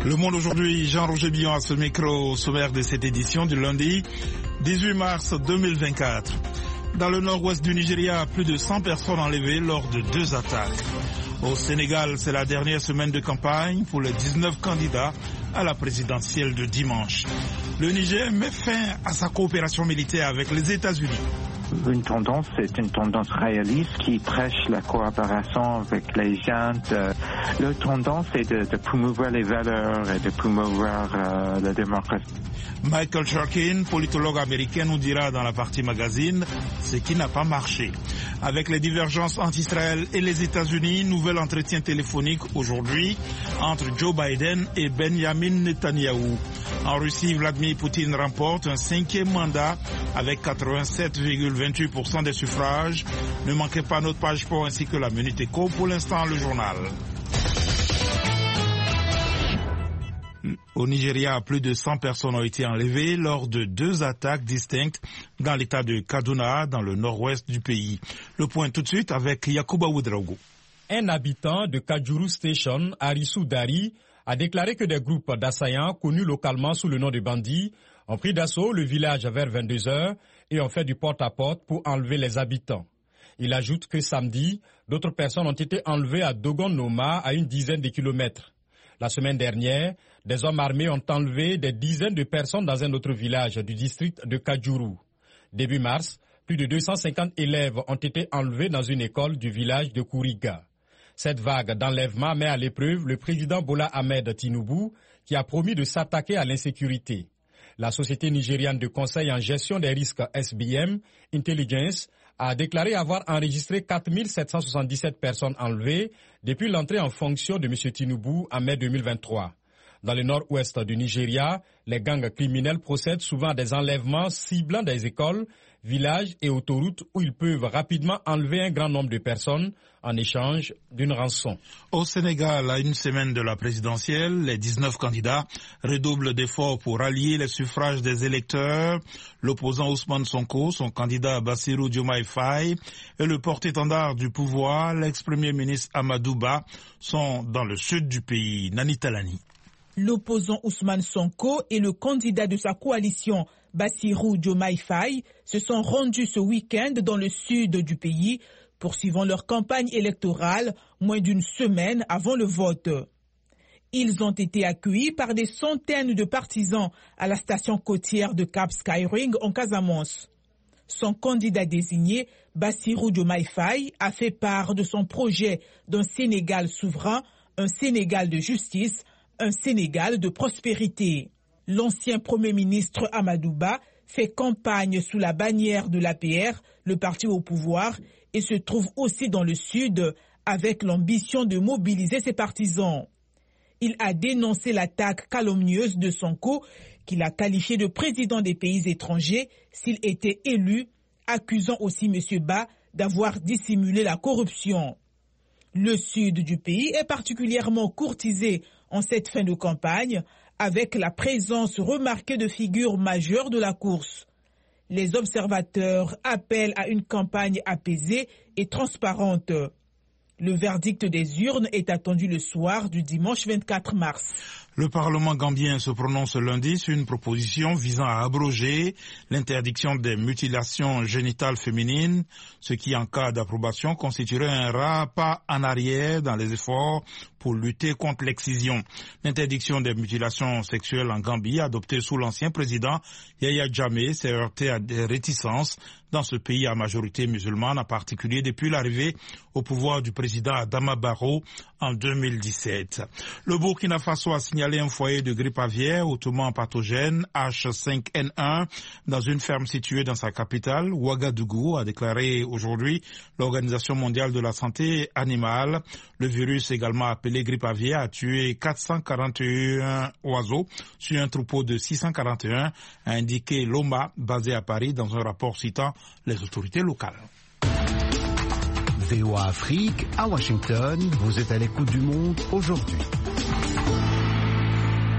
Le Monde aujourd'hui, Jean-Roger Billon à ce micro, au sommaire de cette édition du lundi 18 mars 2024. Dans le nord-ouest du Nigeria, plus de 100 personnes enlevées lors de 2 attaques. Au Sénégal, c'est la dernière semaine de campagne pour les 19 candidats à la présidentielle de dimanche. Le Niger met fin à sa coopération militaire avec les États-Unis. Une tendance, c'est une tendance réaliste qui prêche la coopération avec les gens. Leur tendance est de promouvoir les valeurs et de promouvoir la démocratie. Michael Sharkin, politologue américain, nous dira dans la partie magazine ce qui n'a pas marché. Avec les divergences entre Israël et les États-Unis, nouvel entretien téléphonique aujourd'hui entre Joe Biden et Benjamin Netanyahou. En Russie, Vladimir Poutine remporte un 5e mandat avec 87,28% des suffrages. Ne manquez pas notre page sport ainsi que la Minute Éco. Pour l'instant, le journal. Au Nigeria, plus de 100 personnes ont été enlevées lors de 2 attaques distinctes dans l'état de Kaduna, dans le nord-ouest du pays. Le point tout de suite avec Yakuba Ouedraogo. Un habitant de Kajuru Station, Arisu Dari, a déclaré que des groupes d'assaillants connus localement sous le nom de bandits ont pris d'assaut le village vers 22h et ont fait du porte-à-porte pour enlever les habitants. Il ajoute que samedi, d'autres personnes ont été enlevées à Dogon-Noma, à une dizaine de kilomètres. La semaine dernière, des hommes armés ont enlevé des dizaines de personnes dans un autre village du district de Kajuru. Début mars, plus de 250 élèves ont été enlevés dans une école du village de Kuriga. Cette vague d'enlèvement met à l'épreuve le président Bola Ahmed Tinubu, qui a promis de s'attaquer à l'insécurité. La société nigériane de conseil en gestion des risques SBM Intelligence a déclaré avoir enregistré 4 777 personnes enlevées depuis l'entrée en fonction de M. Tinubu en mai 2023. Dans le nord-ouest du Nigeria, les gangs criminels procèdent souvent à des enlèvements ciblant des écoles, villages et autoroutes où ils peuvent rapidement enlever un grand nombre de personnes en échange d'une rançon. Au Sénégal, à une semaine de la présidentielle, les 19 candidats redoublent d'efforts pour rallier les suffrages des électeurs. L'opposant Ousmane Sonko, son candidat Bassirou Diomaye Faye et le porte-étendard du pouvoir, l'ex-premier ministre Amadou Ba, sont dans le sud du pays. Nani Talani. L'opposant Ousmane Sonko et le candidat de sa coalition Bassirou Diomaye Faye se sont rendus ce week-end dans le sud du pays, poursuivant leur campagne électorale moins d'une semaine avant le vote. Ils ont été accueillis par des centaines de partisans à la station côtière de Cap Skyring en Casamance. Son candidat désigné, Bassirou Diomaye Faye, a fait part de son projet d'un Sénégal souverain, un Sénégal de justice, un Sénégal de prospérité. L'ancien Premier ministre Amadou Ba fait campagne sous la bannière de l'APR, le parti au pouvoir, et se trouve aussi dans le sud avec l'ambition de mobiliser ses partisans. Il a dénoncé l'attaque calomnieuse de Sonko, qu'il a qualifié de président des pays étrangers s'il était élu, accusant aussi M. Ba d'avoir dissimulé la corruption. Le sud du pays est particulièrement courtisé en cette fin de campagne, avec la présence remarquée de figures majeures de la course. Les observateurs appellent à une campagne apaisée et transparente. Le verdict des urnes est attendu le soir du dimanche 24 mars. Le Parlement gambien se prononce lundi sur une proposition visant à abroger l'interdiction des mutilations génitales féminines, ce qui, en cas d'approbation, constituerait un pas en arrière dans les efforts pour lutter contre l'excision. L'interdiction des mutilations sexuelles en Gambie, adoptée sous l'ancien président Yahya Jammeh, s'est heurtée à des réticences dans ce pays à majorité musulmane, en particulier depuis l'arrivée au pouvoir du président Adama Barrow en 2017. Le Burkina Faso a signalé un foyer de grippe aviaire hautement pathogène H5N1 dans une ferme située dans sa capitale, Ouagadougou, a déclaré aujourd'hui l'Organisation mondiale de la santé animale. Le virus, également appelé grippe aviaire, a tué 441 oiseaux sur un troupeau de 641, a indiqué l'OMA, basé à Paris, dans un rapport citant les autorités locales. VOA Afrique, à Washington, vous êtes à l'écoute du monde aujourd'hui.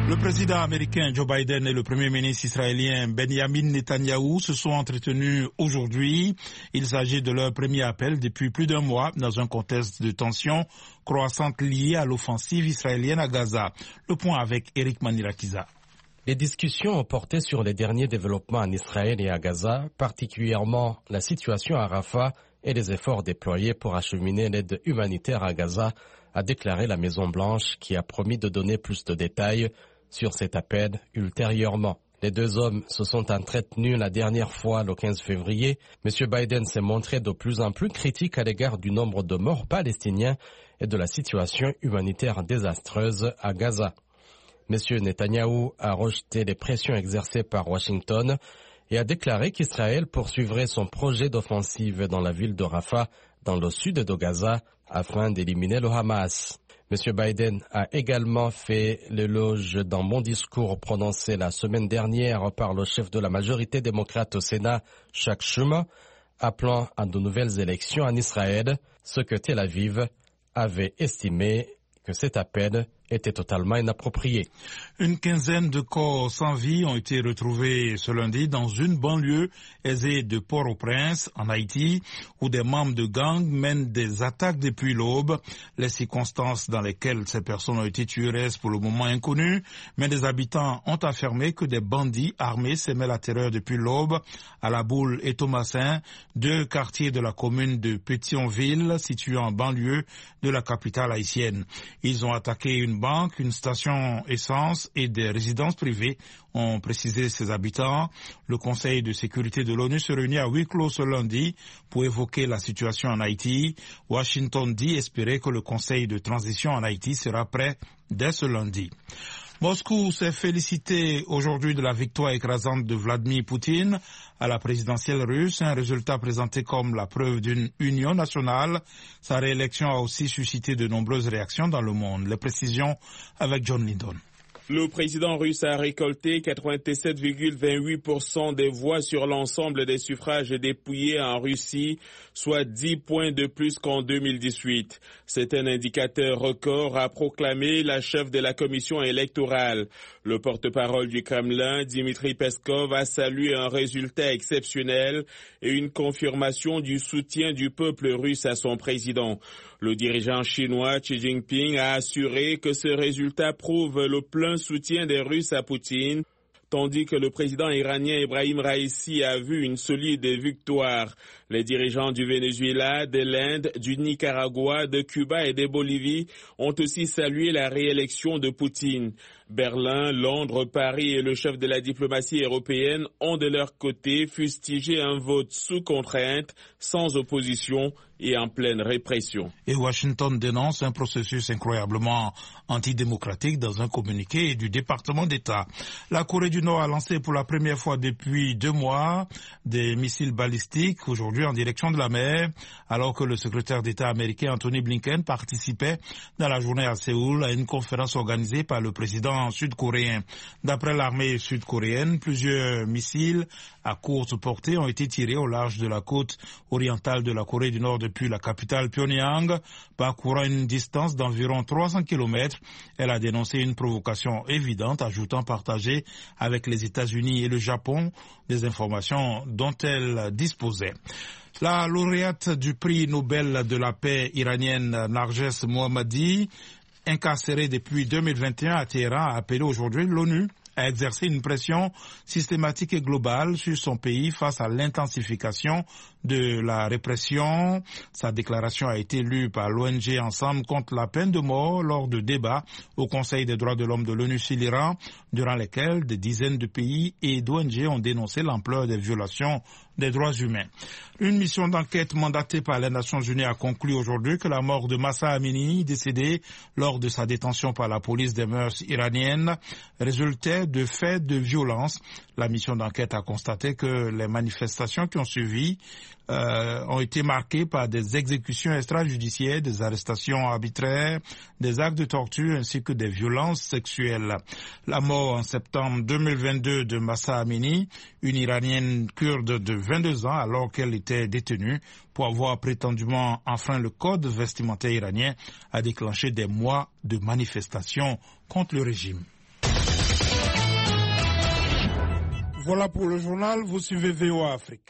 Le président américain Joe Biden et le premier ministre israélien Benjamin Netanyahou se sont entretenus aujourd'hui. Il s'agit de leur premier appel depuis plus d'un mois dans un contexte de tensions croissantes liées à l'offensive israélienne à Gaza. Le point avec Eric Manirakiza. Les discussions ont porté sur les derniers développements en Israël et à Gaza, particulièrement la situation à Rafah et les efforts déployés pour acheminer l'aide humanitaire à Gaza, a déclaré la Maison-Blanche qui a promis de donner plus de détails sur cet appel ultérieurement. Les deux hommes se sont entretenus la dernière fois le 15 février. M. Biden s'est montré de plus en plus critique à l'égard du nombre de morts palestiniens et de la situation humanitaire désastreuse à Gaza. M. Netanyahou a rejeté les pressions exercées par Washington et a déclaré qu'Israël poursuivrait son projet d'offensive dans la ville de Rafah, dans le sud de Gaza, afin d'éliminer le Hamas. M. Biden a également fait l'éloge d'un bon discours prononcé la semaine dernière par le chef de la majorité démocrate au Sénat, Chuck Schumer, appelant à de nouvelles élections en Israël, ce que Tel Aviv avait estimé que cet appel était totalement inapproprié. Une quinzaine de corps sans vie ont été retrouvés ce lundi dans une banlieue aisée de Port-au-Prince, en Haïti, où des membres de gangs mènent des attaques depuis l'aube. Les circonstances dans lesquelles ces personnes ont été tuées restent pour le moment inconnues, mais des habitants ont affirmé que des bandits armés sèmaient la terreur depuis l'aube à La Boule et Thomasin, deux quartiers de la commune de Pétionville, situés en banlieue de la capitale haïtienne. Ils ont attaqué une banque, une station essence et des résidences privées, ont précisé ses habitants. Le Conseil de sécurité de l'ONU se réunit à huis clos ce lundi pour évoquer la situation en Haïti. Washington dit espérer que le Conseil de transition en Haïti sera prêt dès ce lundi. Moscou s'est félicité aujourd'hui de la victoire écrasante de Vladimir Poutine à la présidentielle russe, un résultat présenté comme la preuve d'une union nationale. Sa réélection a aussi suscité de nombreuses réactions dans le monde. Les précisions avec John Lindon. Le président russe a récolté 87,28% des voix sur l'ensemble des suffrages dépouillés en Russie, soit 10 points de plus qu'en 2018. C'est un indicateur record, a proclamé la chef de la commission électorale. Le porte-parole du Kremlin, Dmitri Peskov, a salué un résultat exceptionnel et une confirmation du soutien du peuple russe à son président. Le dirigeant chinois Xi Jinping a assuré que ce résultat prouve le plein soutien des Russes à Poutine, tandis que le président iranien Ebrahim Raïssi a vu une solide victoire. Les dirigeants du Venezuela, de l'Inde, du Nicaragua, de Cuba et de Bolivie ont aussi salué la réélection de Poutine. Berlin, Londres, Paris et le chef de la diplomatie européenne ont de leur côté fustigé un vote sous contrainte, sans opposition et en pleine répression. Et Washington dénonce un processus incroyablement antidémocratique dans un communiqué du département d'État. La Corée du Nord a lancé pour la première fois depuis 2 mois des missiles balistiques aujourd'hui en direction de la mer, alors que le secrétaire d'État américain Anthony Blinken participait dans la journée à Séoul à une conférence organisée par le président sud-coréen. D'après l'armée sud-coréenne, plusieurs missiles à courte portée ont été tirés au large de la côte orientale de la Corée du Nord depuis la capitale Pyongyang, parcourant une distance d'environ 300 km. Elle a dénoncé une provocation évidente, ajoutant partager avec les États-Unis et le Japon des informations dont elle disposait. La lauréate du prix Nobel de la paix iranienne Narges Mohammadi, incarcérée depuis 2021 à Téhéran, a appelé aujourd'hui l'ONU à exercer une pression systématique et globale sur son pays face à l'intensification de la répression. Sa déclaration a été lue par l'ONG Ensemble contre la peine de mort lors de débats au Conseil des droits de l'homme de l'ONU sur l'Iran, durant lesquels des dizaines de pays et d'ONG ont dénoncé l'ampleur des violations des droits humains. Une mission d'enquête mandatée par les Nations Unies a conclu aujourd'hui que la mort de Mahsa Amini, décédé lors de sa détention par la police des mœurs iraniennes, résultait de faits de violence. La mission d'enquête a constaté que les manifestations qui ont suivi ont été marquées par des exécutions extrajudiciaires, des arrestations arbitraires, des actes de torture ainsi que des violences sexuelles. La mort en septembre 2022 de Mahsa Amini, une Iranienne kurde de 22 ans alors qu'elle était détenue pour avoir prétendument enfreint le code vestimentaire iranien, a déclenché des mois de manifestations contre le régime. Voilà pour le journal, vous suivez VOA Afrique.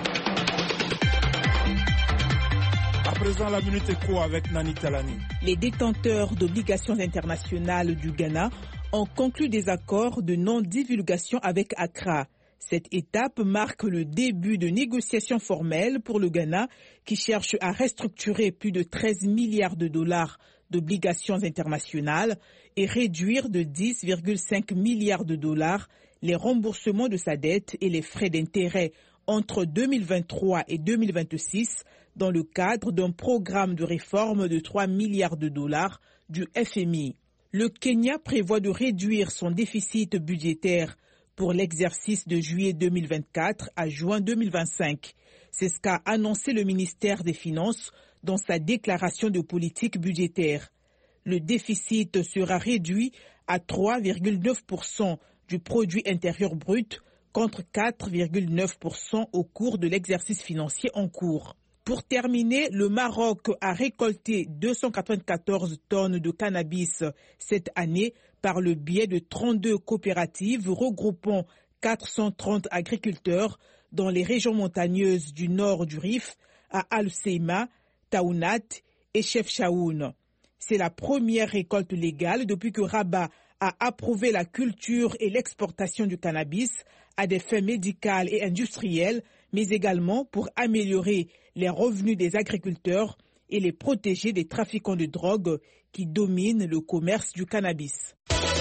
À présent, la Minute Éco avec Nani Talani. Les détenteurs d'obligations internationales du Ghana ont conclu des accords de non-divulgation avec Accra. Cette étape marque le début de négociations formelles pour le Ghana qui cherche à restructurer plus de 13 milliards de dollars d'obligations internationales et réduire de 10,5 milliards de dollars les remboursements de sa dette et les frais d'intérêt entre 2023 et 2026 dans le cadre d'un programme de réforme de 3 milliards de dollars du FMI. Le Kenya prévoit de réduire son déficit budgétaire pour l'exercice de juillet 2024 à juin 2025. C'est ce qu'a annoncé le ministère des Finances dans sa déclaration de politique budgétaire. Le déficit sera réduit à 3,9% du produit intérieur brut contre 4,9% au cours de l'exercice financier en cours. Pour terminer, le Maroc a récolté 294 tonnes de cannabis cette année par le biais de 32 coopératives regroupant 430 agriculteurs dans les régions montagneuses du nord du Rif, à Al-Seima, Taounat et Chefchaouen. C'est la première récolte légale depuis que Rabat a approuvé la culture et l'exportation du cannabis à des fins médicales et industrielles, mais également pour améliorer les revenus des agriculteurs et les protéger des trafiquants de drogue qui dominent le commerce du cannabis.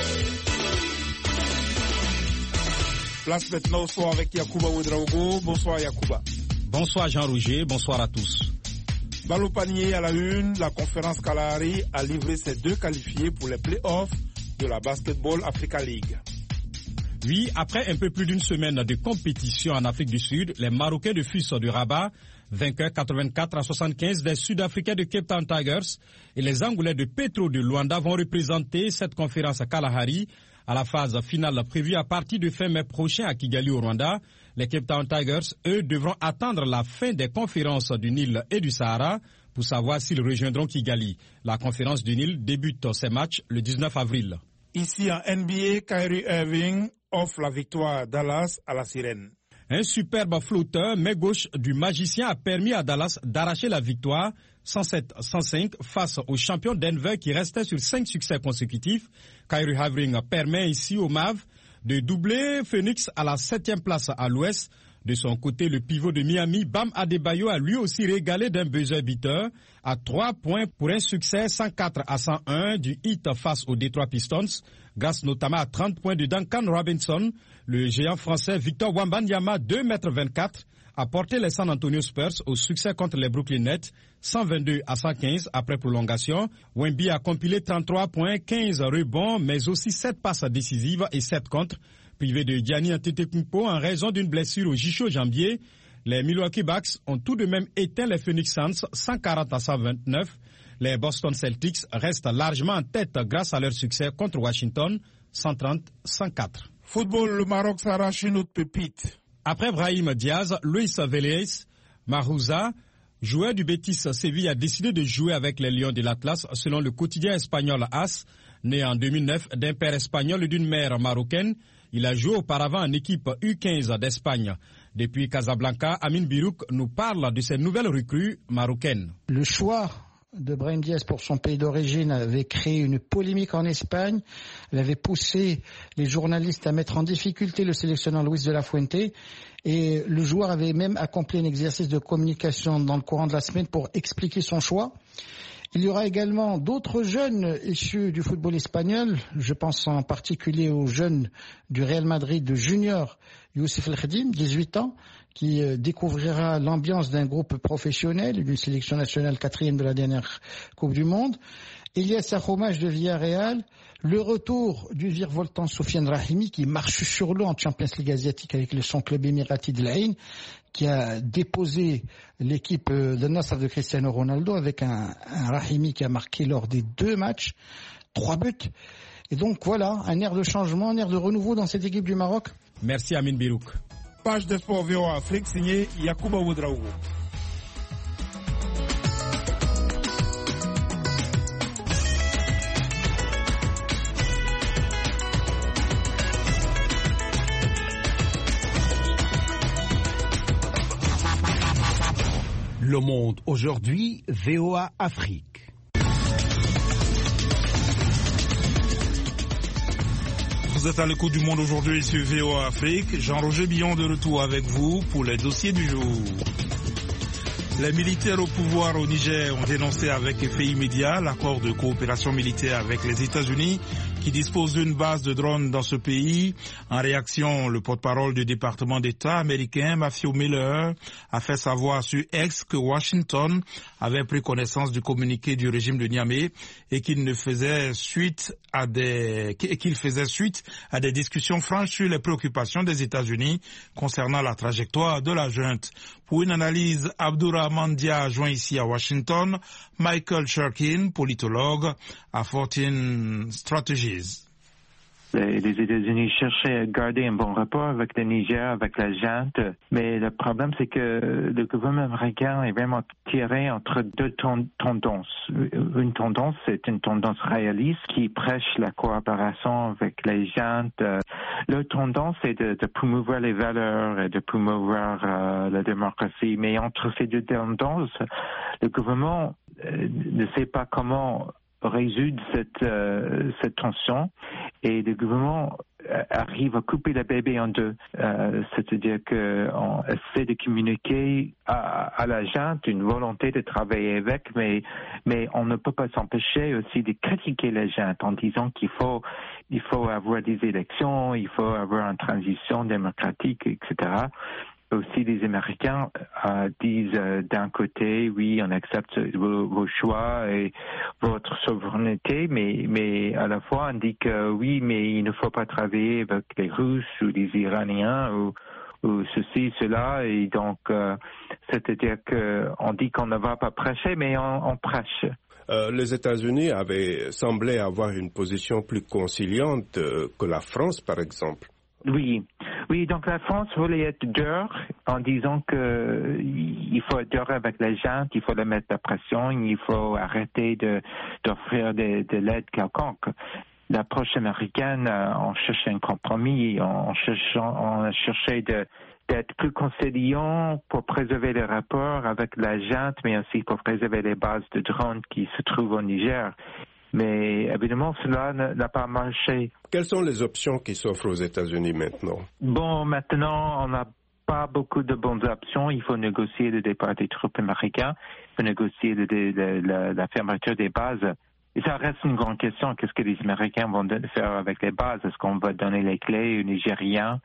Place maintenant au soir avec Yacouba Ouedraogo. Bonsoir Yacouba. Bonsoir Jean-Roger, bonsoir à tous. Ballot panier à la une, la conférence Kalahari a livré ses 2 qualifiés pour les play-offs de la Basketball Africa League. Oui, après un peu plus d'une semaine de compétition en Afrique du Sud, les Marocains de FUS du Rabat, vainqueurs 84-75 des Sud-Africains de Cape Town Tigers et les Angolais de Petro de Luanda vont représenter cette conférence à Kalahari à la phase finale prévue à partir de fin mai prochain à Kigali au Rwanda. Les Cape Town Tigers, eux, devront attendre la fin des conférences du Nil et du Sahara pour savoir s'ils rejoindront Kigali. La conférence du Nil débute ses matchs le 19 avril. Ici en NBA, Kyrie Irving offre la victoire à Dallas à la Sirène. Un superbe flotteur, main gauche du magicien, a permis à Dallas d'arracher la victoire 107-105 face aux champions Denver qui restaient sur 5 succès consécutifs. Kyrie Irving permet ici au Mavs de doubler Phoenix à la 7e place à l'ouest. De son côté, le pivot de Miami, Bam Adebayo, a lui aussi régalé d'un buzzer beater à 3 points pour un succès 104-101 du Heat face aux Detroit Pistons, grâce notamment à 30 points de Duncan Robinson. Le géant français Victor Wembanyama, 2,24 m, a porté les San Antonio Spurs au succès contre les Brooklyn Nets, 122-115 après prolongation. Wemby a compilé 33 points, 15 rebonds, mais aussi 7 passes décisives et 7 contres. Privé de Giannis Antetokounmpo en raison d'une blessure au ischio-jambier, les Milwaukee Bucks ont tout de même éteint les Phoenix Suns 140-129. Les Boston Celtics restent largement en tête grâce à leur succès contre Washington, 130-104. Football, le Maroc s'arrache une autre pépite. Après Brahim Diaz, Luis Vélez Marouza, joueur du Betis Séville, a décidé de jouer avec les Lions de l'Atlas selon le quotidien espagnol AS. Né en 2009 d'un père espagnol et d'une mère marocaine, il a joué auparavant en équipe U15 d'Espagne. Depuis Casablanca, Amin Birouk nous parle de ces nouvelles recrues marocaines. Le choix de Brahim Diaz pour son pays d'origine avait créé une polémique en Espagne. Elle avait poussé les journalistes à mettre en difficulté le sélectionneur Luis de la Fuente. Et le joueur avait même accompli un exercice de communication dans le courant de la semaine pour expliquer son choix. Il y aura également d'autres jeunes issus du football espagnol. Je pense en particulier aux jeunes du Real Madrid de junior, Youssef El Khadim, 18 ans, qui découvrira l'ambiance d'un groupe professionnel, d'une sélection nationale 4e de la dernière Coupe du Monde. Elias Aromage de Villarreal, le retour du virevoltant Soufiane Rahimi qui marche sur l'eau en Champions League asiatique avec son club émirati de l'Aïn, qui a déposé l'équipe de Nasr de Cristiano Ronaldo avec un Rahimi qui a marqué lors des 2 matchs, 3 buts. Et donc voilà, un air de changement, un air de renouveau dans cette équipe du Maroc. Merci Amin Birouk. Page de sport VOA Afrique signée Yacouba Ouedraogo. Le Monde aujourd'hui, VOA Afrique. Vous êtes à l'écoute du Monde aujourd'hui sur VOA Afrique. Jean-Roger Billon de retour avec vous pour les dossiers du jour. Les militaires au pouvoir au Niger ont dénoncé avec effet immédiat l'accord de coopération militaire avec les États-Unis qui dispose d'une base de drones dans ce pays. En réaction, le porte-parole du département d'État américain, Matthew Miller, a fait savoir sur X que Washington avait pris connaissance du communiqué du régime de Niamey et qu'il faisait suite à des discussions franches sur les préoccupations des États-Unis concernant la trajectoire de la junte. Pour une analyse, Abdourahmane Dia joint ici à Washington Michael Shurkin, politologue à Fortin Strategies. Les États-Unis cherchaient à garder un bon rapport avec le Niger, avec la junte, mais le problème c'est que le gouvernement américain est vraiment tiré entre deux tendances. Une tendance, c'est une tendance réaliste qui prêche la coopération avec les juntes. L'autre tendance, c'est de promouvoir les valeurs et de promouvoir la démocratie. Mais entre ces deux tendances, le gouvernement ne sait pas comment résoudre cette tension et le gouvernement arrive à couper le bébé en deux. C'est-à-dire qu'on essaie de communiquer à la junte une volonté de travailler avec, mais on ne peut pas s'empêcher aussi de critiquer la junte en disant qu'il faut avoir des élections, il faut avoir une transition démocratique, etc. Aussi, les Américains disent d'un côté, oui, on accepte vos choix et votre souveraineté, mais à la fois on dit que oui, mais il ne faut pas travailler avec les Russes ou les Iraniens ou ceci, cela, et donc c'est-à-dire qu'on dit qu'on ne va pas prêcher, mais on prêche. Les États-Unis avaient semblé avoir une position plus conciliante que la France, par exemple. Oui, donc la France voulait être dure en disant que il faut être dur avec les gens, qu'il faut leur mettre la pression, il faut arrêter d'offrir de l'aide quelconque. L'approche américaine, on cherchait un compromis, on cherchait d'être plus conciliant pour préserver les rapports avec la junte, mais aussi pour préserver les bases de drones qui se trouvent au Niger. Mais évidemment, cela n'a pas marché. Quelles sont les options qui s'offrent aux États-Unis maintenant? Bon, maintenant, on n'a pas beaucoup de bonnes options. Il faut négocier le départ des troupes américaines, il faut négocier la fermeture des bases. Et ça reste une grande question. Qu'est-ce que les Américains vont faire avec les bases? Est-ce qu'on va donner les clés aux Nigériens?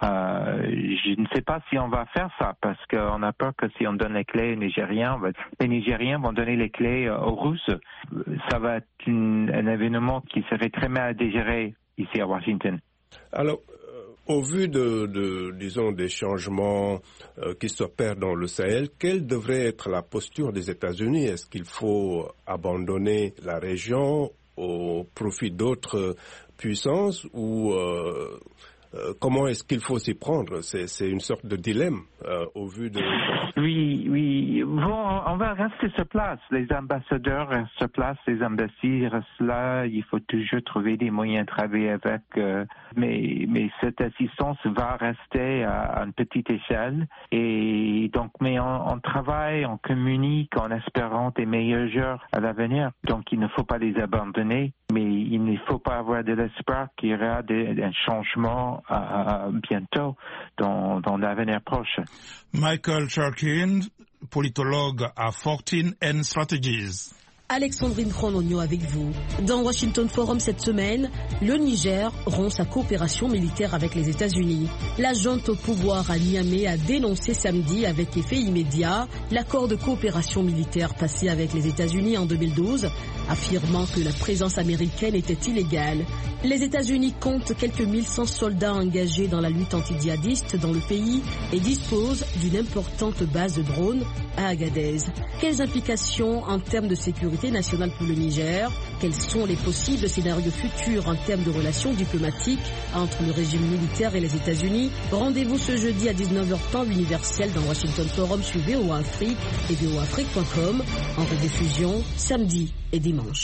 Je ne sais pas si on va faire ça, parce qu'on a peur que si on donne les clés aux Nigériens, les Nigériens vont donner les clés aux Russes. Ça va être un événement qui serait très mal digéré ici à Washington. Alors, au vu disons, des changements qui s'opèrent dans le Sahel, quelle devrait être la posture des États-Unis? Est-ce qu'il faut abandonner la région au profit d'autres puissances ou comment est-ce qu'il faut s'y prendre? C'est une sorte de dilemme au vu de... Oui. Bon, on va rester sur place. Les ambassadeurs restent sur place, les ambassades restent là. Il faut toujours trouver des moyens de travailler avec. Mais cette assistance va rester à une petite échelle. Et donc, mais on travaille, on communique en espérant des meilleurs jours à l'avenir. Donc, il ne faut pas les abandonner. Mais il ne faut pas avoir de l'espoir qu'il y aura un changement bientôt dans l'avenir proche. Michael Shurkin, politologue à Fortin Strategies. Alexandrine Kronogno avec vous. Dans Washington Forum cette semaine, le Niger rompt sa coopération militaire avec les États-Unis. La junte au pouvoir à Niamey a dénoncé samedi avec effet immédiat l'accord de coopération militaire passé avec les États-Unis en 2012, affirmant que la présence américaine était illégale. Les États-Unis comptent quelques 1100 soldats engagés dans la lutte antidjihadiste dans le pays et disposent d'une importante base de drones à Agadez. Quelles implications en termes de sécurité nationale pour le Niger? Quels sont les possibles scénarios futurs en termes de relations diplomatiques entre le régime militaire et les États-Unis? Rendez-vous ce jeudi à 19h temps universel dans Washington Forum sur VOA Afrique et voaafrique.com, en rediffusion samedi et dimanche.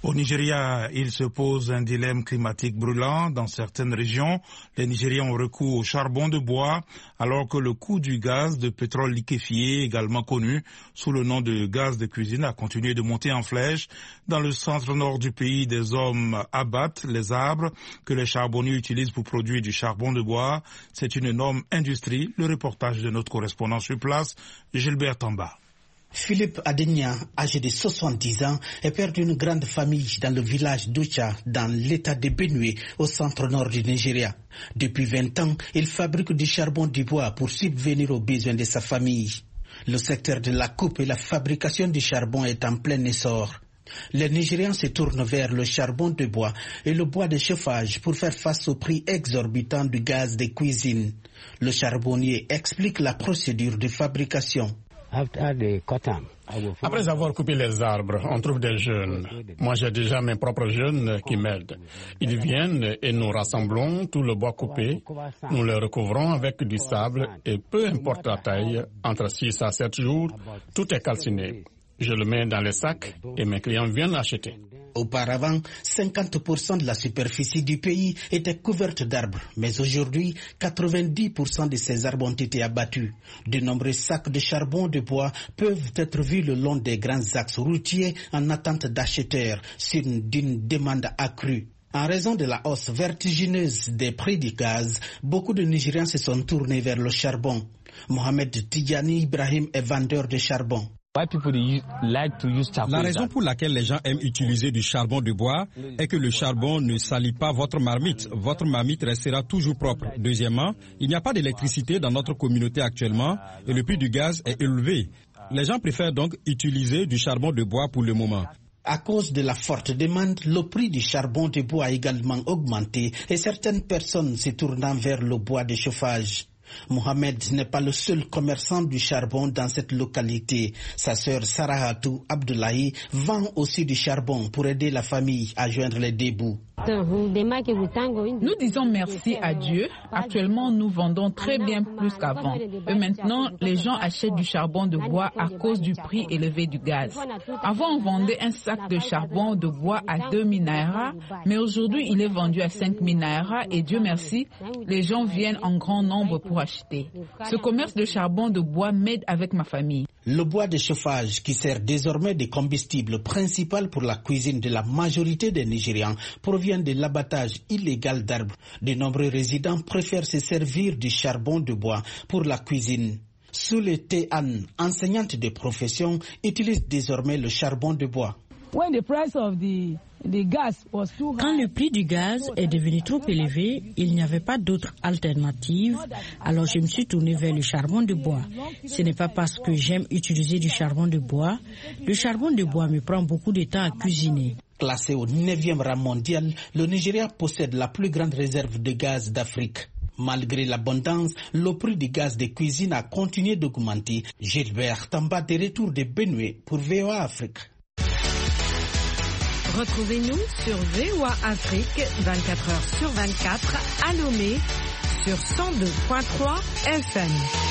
Au Nigeria, il se pose un dilemme climatique brûlant. Dans certaines régions, les Nigériens ont recours au charbon de bois, alors que le coût du gaz de pétrole liquéfié, également connu sous le nom de gaz de cuisine, a continué de monter en flèche. Dans le centre-nord du pays, des hommes abattent les arbres que les charbonniers utilisent pour produire du charbon de bois. C'est une énorme industrie. Le reportage de notre correspondant sur place, Gilbert Tamba. Philippe Adenia, âgé de 70 ans, est père d'une grande famille dans le village d'Ucha, dans l'état de Benue, au centre-nord du Nigeria. Depuis 20 ans, il fabrique du charbon du bois pour subvenir aux besoins de sa famille. Le secteur de la coupe et la fabrication du charbon est en plein essor. Les Nigérians se tournent vers le charbon de bois et le bois de chauffage pour faire face au prix exorbitant du gaz de cuisine. Le charbonnier explique la procédure de fabrication. Après avoir coupé les arbres, on trouve des jeunes. Moi, j'ai déjà mes propres jeunes qui m'aident. Ils viennent et nous rassemblons tout le bois coupé. Nous le recouvrons avec du sable et peu importe la taille, entre 6 à 7 jours, tout est calciné. Je le mets dans les sacs et mes clients viennent acheter. Auparavant, 50% de la superficie du pays était couverte d'arbres. Mais aujourd'hui, 90% de ces arbres ont été abattus. De nombreux sacs de charbon de bois peuvent être vus le long des grands axes routiers en attente d'acheteurs, signe d'une demande accrue. En raison de la hausse vertigineuse des prix du gaz, beaucoup de Nigériens se sont tournés vers le charbon. Mohamed Tidjani Ibrahim est vendeur de charbon. La raison pour laquelle les gens aiment utiliser du charbon de bois est que le charbon ne salit pas votre marmite. Votre marmite restera toujours propre. Deuxièmement, il n'y a pas d'électricité dans notre communauté actuellement et le prix du gaz est élevé. Les gens préfèrent donc utiliser du charbon de bois pour le moment. À cause de la forte demande, le prix du charbon de bois a également augmenté et certaines personnes se tournant vers le bois de chauffage. Mohamed n'est pas le seul commerçant du charbon dans cette localité. Sa sœur Sarahatou Abdoulaye vend aussi du charbon pour aider la famille à joindre les deux bouts. Nous disons merci à Dieu. Actuellement, nous vendons très bien plus qu'avant. Et maintenant, les gens achètent du charbon de bois à cause du prix élevé du gaz. Avant, on vendait un sac de charbon de bois à 2000 naira, mais aujourd'hui, il est vendu à 5000 naira et Dieu merci, les gens viennent en grand nombre pour acheter. Ce commerce de charbon de bois m'aide avec ma famille. Le bois de chauffage, qui sert désormais de combustible principal pour la cuisine de la majorité des Nigérians, provient de l'abattage illégal d'arbres. De nombreux résidents préfèrent se servir du charbon de bois pour la cuisine. Souleté Anne, enseignante de profession, utilise désormais le charbon de bois. Quand le prix du gaz est devenu trop élevé, il n'y avait pas d'autre alternative, alors je me suis tournée vers le charbon de bois. Ce n'est pas parce que j'aime utiliser du charbon de bois. Le charbon de bois me prend beaucoup de temps à cuisiner. Classé au 9e rang mondial, le Nigeria possède la plus grande réserve de gaz d'Afrique. Malgré l'abondance, le prix du gaz de cuisine a continué d'augmenter. Gilbert Tamba de retour de Benue pour VOA Afrique. Retrouvez-nous sur VOA Afrique 24h/24 à Lomé sur 102.3 FM.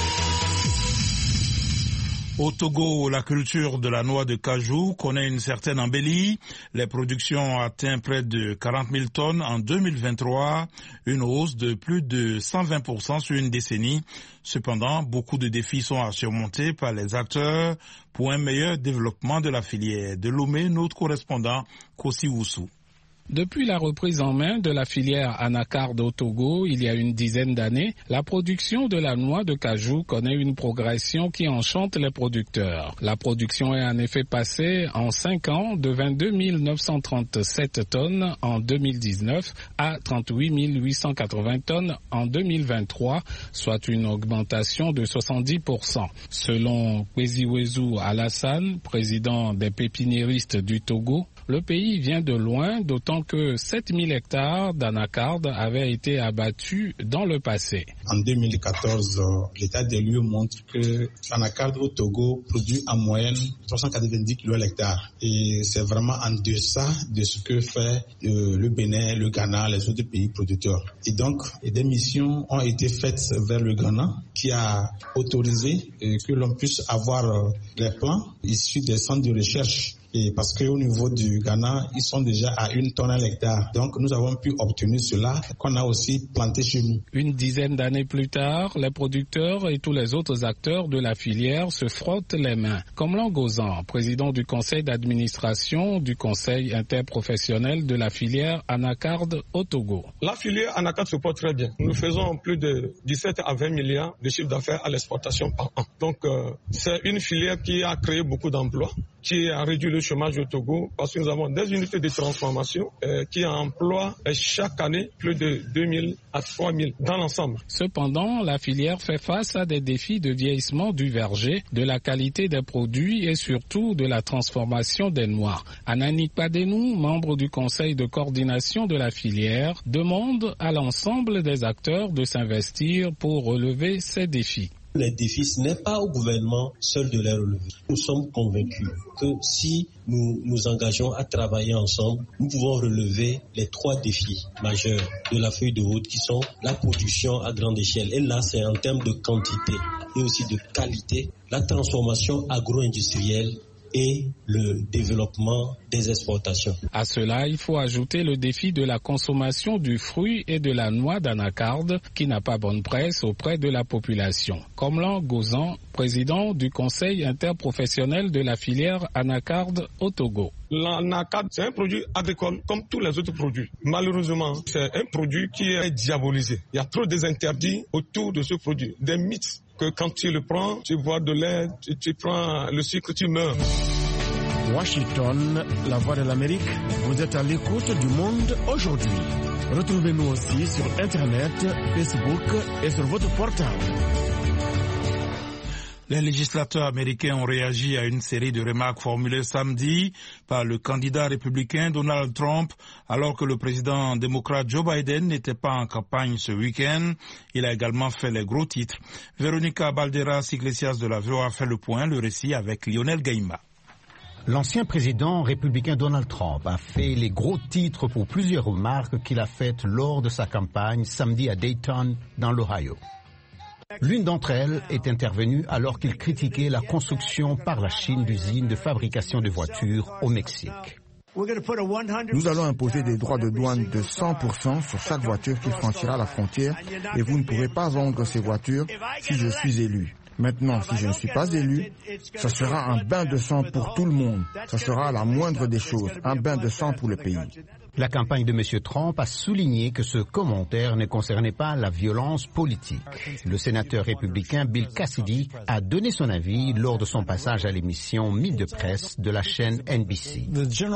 Au Togo, la culture de la noix de cajou connaît une certaine embellie. Les productions ont atteint près de 40 000 tonnes en 2023, une hausse de plus de 120% sur une décennie. Cependant, beaucoup de défis sont à surmonter par les acteurs pour un meilleur développement de la filière. De Lomé, notre correspondant Kossi Woussou. Depuis la reprise en main de la filière anacarde au Togo, il y a une dizaine d'années, la production de la noix de cajou connaît une progression qui enchante les producteurs. La production est en effet passée en 5 ans de 22 937 tonnes en 2019 à 38 880 tonnes en 2023, soit une augmentation de 70%. Selon Kweziwezu Alassane, président des pépiniéristes du Togo, le pays vient de loin, d'autant que 7000 hectares d'anacarde avaient été abattus dans le passé. En 2014, l'état des lieux montre que l'anacarde au Togo produit en moyenne 390 kg l'hectare. Et c'est vraiment en deçà de ce que fait le Bénin, le Ghana, les autres pays producteurs. Et donc, des missions ont été faites vers le Ghana qui a autorisé que l'on puisse avoir les plans issus des centres de recherche Et parce qu'au niveau du Ghana, ils sont déjà à 1 tonne à l'hectare. Donc nous avons pu obtenir cela qu'on a aussi planté chez nous. Une dizaine d'années plus tard, les producteurs et tous les autres acteurs de la filière se frottent les mains. Comme Langozan, président du conseil d'administration du conseil interprofessionnel de la filière anacarde au Togo. La filière anacarde se porte très bien. Nous faisons plus de 17 à 20 milliards de chiffre d'affaires à l'exportation par an. Donc c'est une filière qui a créé beaucoup d'emplois, qui a réduit le chômage au Togo parce que nous avons des unités de transformation qui emploient chaque année plus de 2000 à 3000 dans l'ensemble. Cependant, la filière fait face à des défis de vieillissement du verger, de la qualité des produits et surtout de la transformation des noix. Anani Padenou, membre du conseil de coordination de la filière, demande à l'ensemble des acteurs de s'investir pour relever ces défis. Les défis, ce n'est pas au gouvernement seul de les relever. Nous sommes convaincus que si nous nous engageons à travailler ensemble, nous pouvons relever les 3 défis majeurs de la feuille de route qui sont la production à grande échelle. Et là, c'est en termes de quantité et aussi de qualité, la transformation agro-industrielle et le développement des exportations. À cela, il faut ajouter le défi de la consommation du fruit et de la noix d'anacarde qui n'a pas bonne presse auprès de la population. Comme Langozan, président du conseil interprofessionnel de la filière anacarde au Togo. L'anacarde, c'est un produit agricole comme tous les autres produits. Malheureusement, c'est un produit qui est diabolisé. Il y a trop d'interdits autour de ce produit, des mythes que quand tu le prends, tu bois de lait, tu prends le sucre, tu meurs. Washington, la voix de l'Amérique, vous êtes à l'écoute du monde aujourd'hui. Retrouvez-nous aussi sur Internet, Facebook et sur votre portable. Les législateurs américains ont réagi à une série de remarques formulées samedi par le candidat républicain Donald Trump alors que le président démocrate Joe Biden n'était pas en campagne ce week-end. Il a également fait les gros titres. Véronica Balderas Iglesias de la VOA fait le point, le récit avec Lionel Gaïma. L'ancien président républicain Donald Trump a fait les gros titres pour plusieurs remarques qu'il a faites lors de sa campagne samedi à Dayton, dans l'Ohio. L'une d'entre elles est intervenue alors qu'il critiquait la construction par la Chine d'usines de fabrication de voitures au Mexique. Nous allons imposer des droits de douane de 100% sur chaque voiture qui franchira la frontière et vous ne pourrez pas vendre ces voitures si je suis élu. Maintenant, si je ne suis pas élu, ce sera un bain de sang pour tout le monde. Ce sera la moindre des choses, un bain de sang pour le pays. La campagne de M. Trump a souligné que ce commentaire ne concernait pas la violence politique. Le sénateur républicain Bill Cassidy a donné son avis lors de son passage à l'émission Mythe de presse de la chaîne NBC.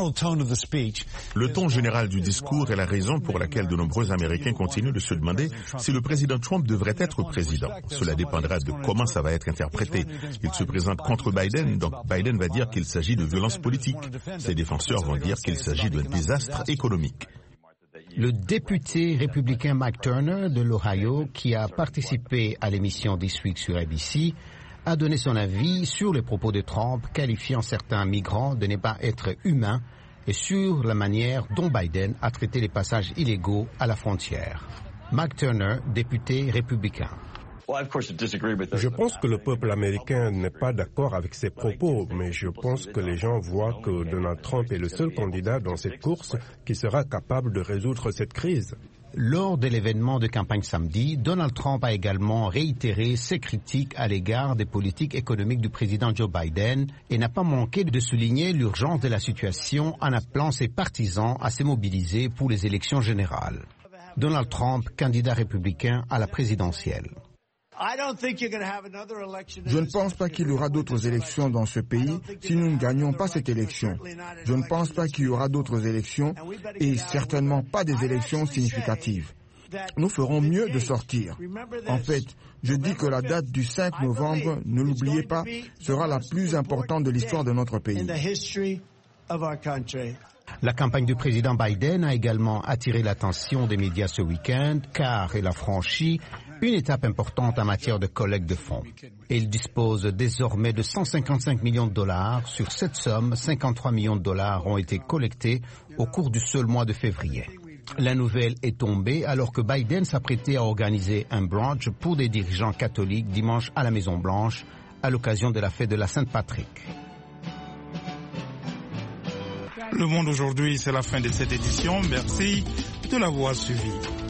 Le ton général du discours est la raison pour laquelle de nombreux Américains continuent de se demander si le président Trump devrait être président. Cela dépendra de comment ça va être interprété. Il se présente contre Biden, donc Biden va dire qu'il s'agit de violence politique. Ses défenseurs vont dire qu'il s'agit d'un désastre économique. Le député républicain Mike Turner de l'Ohio, qui a participé à l'émission This Week sur ABC, a donné son avis sur les propos de Trump, qualifiant certains migrants de ne pas être humains et sur la manière dont Biden a traité les passages illégaux à la frontière. Mike Turner, député républicain. Je pense que le peuple américain n'est pas d'accord avec ces propos, mais je pense que les gens voient que Donald Trump est le seul candidat dans cette course qui sera capable de résoudre cette crise. Lors de l'événement de campagne samedi, Donald Trump a également réitéré ses critiques à l'égard des politiques économiques du président Joe Biden et n'a pas manqué de souligner l'urgence de la situation en appelant ses partisans à se mobiliser pour les élections générales. Donald Trump, candidat républicain à la présidentielle. Je ne pense pas qu'il y aura d'autres élections dans ce pays si nous ne gagnons pas cette élection. Je ne pense pas qu'il y aura d'autres élections et certainement pas des élections significatives. Nous ferons mieux de sortir. En fait, je dis que la date du 5 novembre, ne l'oubliez pas, sera la plus importante de l'histoire de notre pays. La campagne du président Biden a également attiré l'attention des médias ce week-end car elle a franchi une étape importante en matière de collecte de fonds. Et il dispose désormais de 155 millions de dollars. Sur cette somme, 53 millions de dollars ont été collectés au cours du seul mois de février. La nouvelle est tombée alors que Biden s'apprêtait à organiser un brunch pour des dirigeants catholiques dimanche à la Maison-Blanche à l'occasion de la fête de la Saint-Patrick. Le Monde aujourd'hui, c'est la fin de cette édition. Merci de l'avoir suivi.